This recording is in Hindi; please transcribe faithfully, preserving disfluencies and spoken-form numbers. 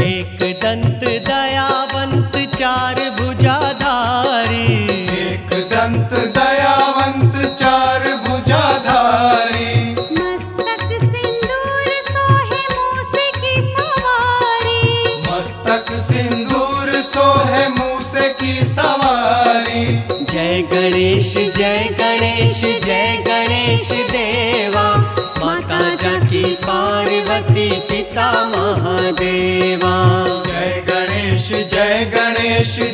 एक दंत दयावंत चार भुजाधारी, एक दंत दयावंत चार भुजाधारी। मस्तक सिंदूर सोहे मूसे की सवारी, मस्तक सिंदूर सोहे मूसे की सवारी। जय गणेश जय गणेश जय गणेश देवा, माता जाकी पार्वती पिता महादेवा। जय गणेश जय गणेश